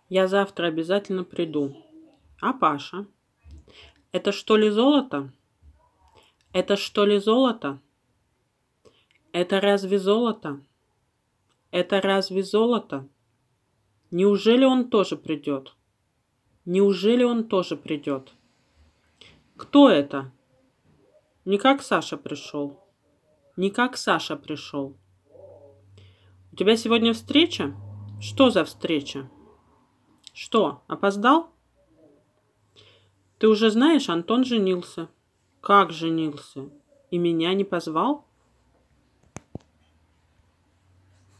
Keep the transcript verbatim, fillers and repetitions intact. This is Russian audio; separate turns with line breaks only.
Я завтра обязательно приду. А Паша? Это что ли золото? Это что ли золото? Это разве золото? Это разве золото? Неужели он тоже придет? Неужели он тоже придет? Кто это? Не как Саша пришел. Не как Саша пришел. У тебя сегодня встреча? Что за встреча? Что, опоздал? Ты уже знаешь, Антон женился. Как женился? И меня не позвал?